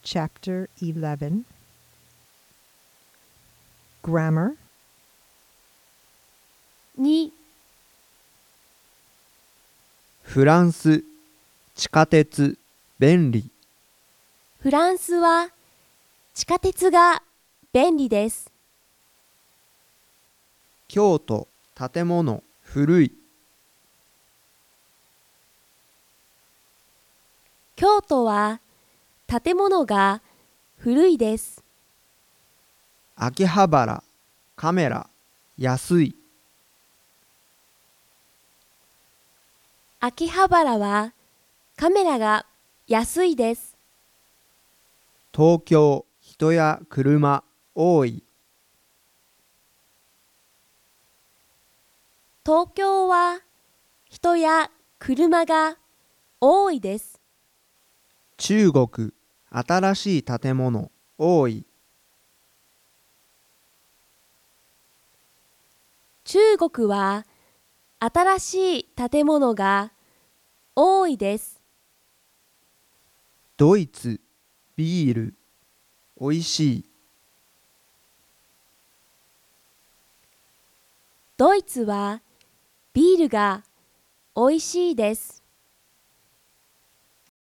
Chapter 11 Grammar 2、 フランス、地下鉄、便利。 フランスは地下鉄が便利です。 京都、建物、古い。 京都は建物が古いです。 秋葉原、カメラ、安い。 秋葉原はカメラが安いです。 東京、人や車、多い。 東京は人や車が多いです。 中国、新しい建物、多い。 中国は新しい建物が多いです。 ドイツ、ビール、おいしい。 ドイツはビールが美味しいです。